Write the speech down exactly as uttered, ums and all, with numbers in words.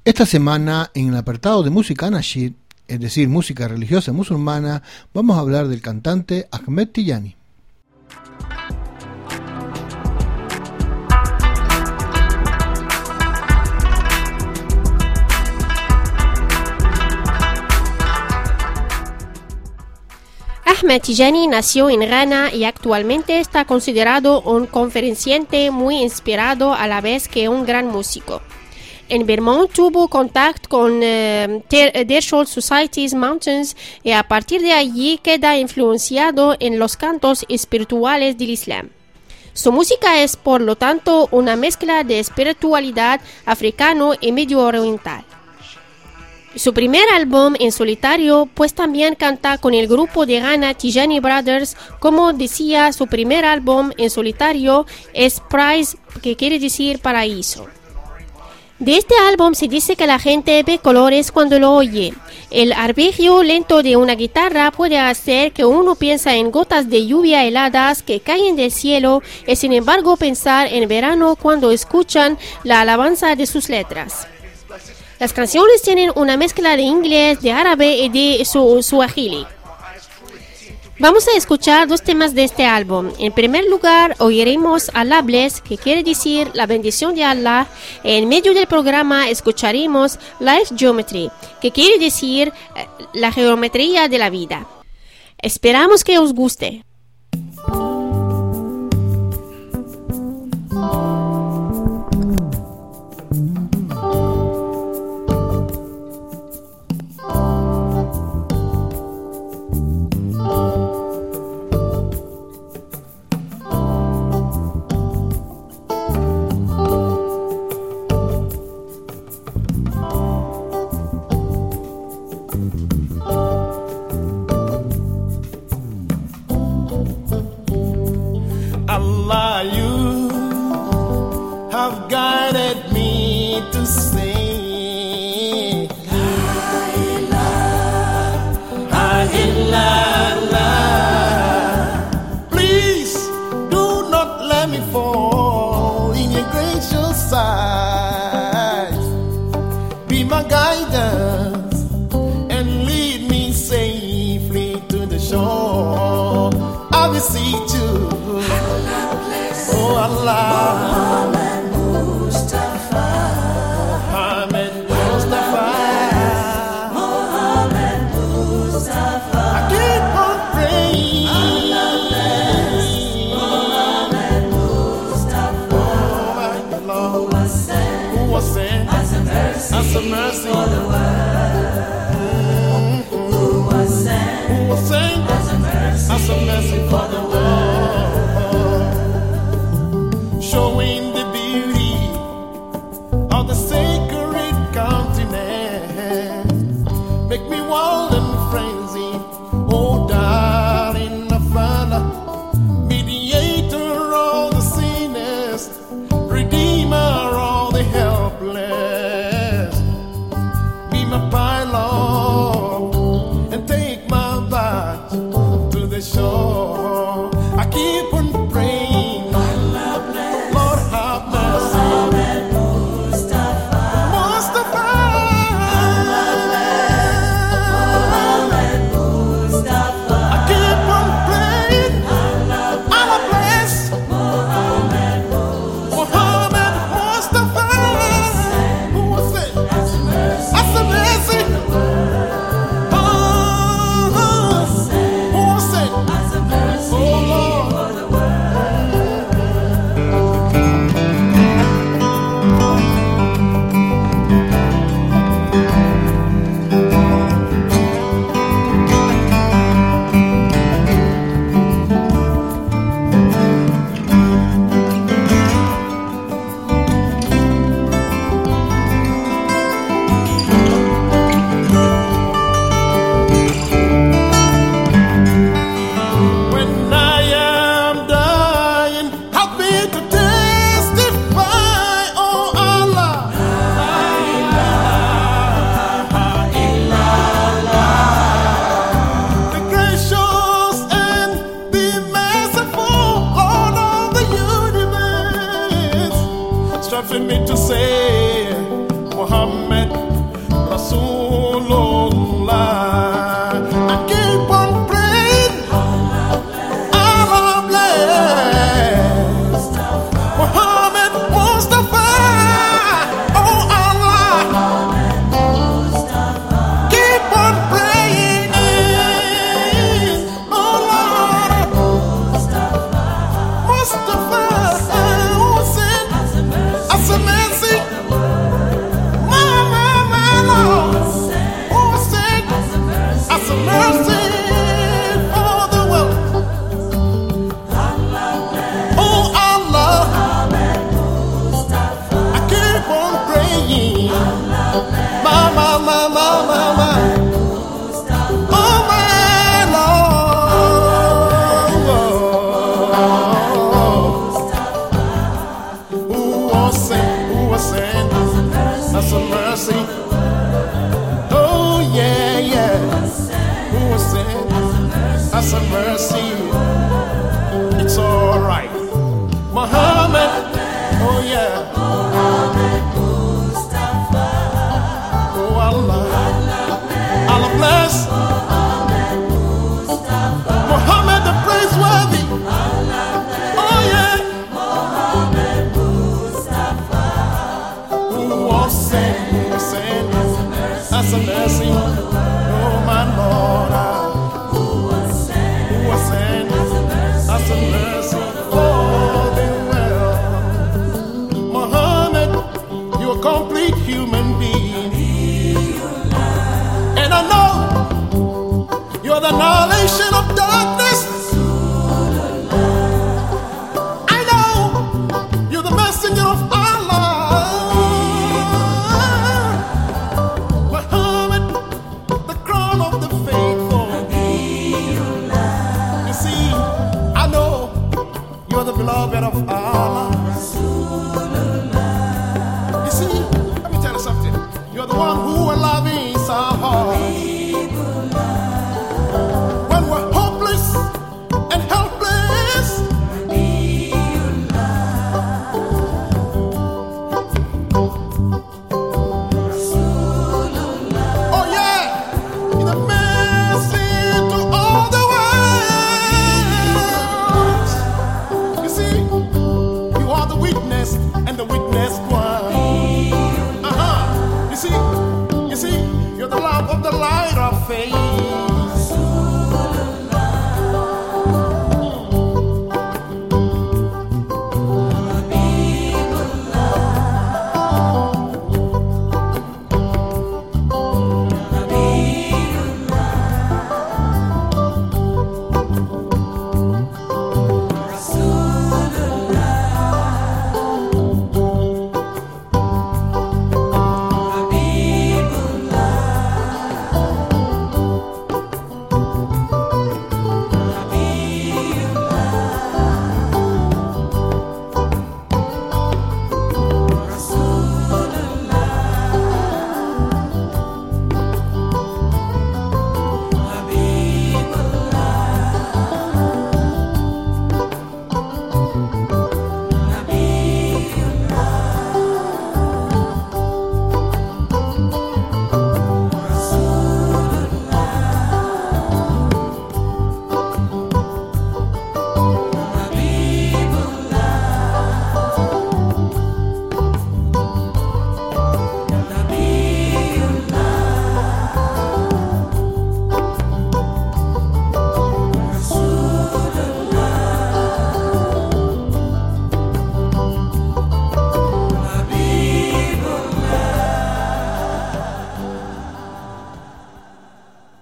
Esta semana, en el apartado de música Nasheed, es decir, música religiosa musulmana, vamos a hablar del cantante Ahmed Tijani. Ahmed Tijani nació en Ghana y actualmente está considerado un conferenciante muy inspirado a la vez que un gran músico. En Vermont tuvo contacto con uh, Deershall Society's Mountains y a partir de allí queda influenciado en los cantos espirituales del Islam. Su música es, por lo tanto, una mezcla de espiritualidad africano y medio oriental. Su primer álbum en solitario, pues también canta con el grupo de Ghana Tijani Brothers. Como decía, su primer álbum en solitario es Praise, que quiere decir paraíso. De este álbum se dice que la gente ve colores cuando lo oye. El arpegio lento de una guitarra puede hacer que uno piense en gotas de lluvia heladas que caen del cielo y sin embargo pensar en verano cuando escuchan la alabanza de sus letras. Las canciones tienen una mezcla de inglés, de árabe y de su suajili. Vamos a escuchar dos temas de este álbum. En primer lugar, oiremos Allah Bless, que quiere decir la bendición de Allah. En medio del programa escucharemos Life Geometry, que quiere decir la geometría de la vida. Esperamos que os guste. Allah, you have guided me to say La ilaha illallah. Please do not let me fall in your gracious sight. Be my guidance and lead me safely to the shore. I beseech you, oh Allah, Muhammad Mustafa, Muhammad Mustafa, Muhammad Mustafa. I keep on praying, Allah bless Muhammad Mustafa, oh my Lord, who was sent, who was sent as a mercy, as a mercy for the world, mm-hmm. Who was sent, who was sent as a mercy, as a mercy for the world. Showing the beauty of the sacred continent, make me wild and frenzied, oh darling Nafana, mediator of the sinners, redeemer of the helpless. Be my pilot and take my boat to the shore. I keep on praying, Lord have mercy, Muhammad Mustafa, Mustafa, Muhammad Mustafa. I keep on praying, Allah bless Muhammad Mustafa, who was sent as a mercy, as a mercy. Oh, yeah, yeah. Who was sent as a mercy? It's all right. Muhammad, oh, yeah. Oh, Allah. Allah bless. Muhammad the praiseworthy. Oh, yeah. Who was sent, who was sent as a mercy? Oh, my Lord. Who was sent as a mercy for the world? Muhammad, you're a complete human being. And I know you're the annihilation of darkness. I know you're the messenger of Allah. Muhammad, the crown of the faithful. You see, I know you're the beloved of Allah. You see, let me tell you something. You're the one who will love me our hearts. When we're hopeless and helpless, oh yeah, you're the mercy to all the world. You see, you are the witness and the witness one. Uh-huh. You see, you see, you're the love of the light of faith.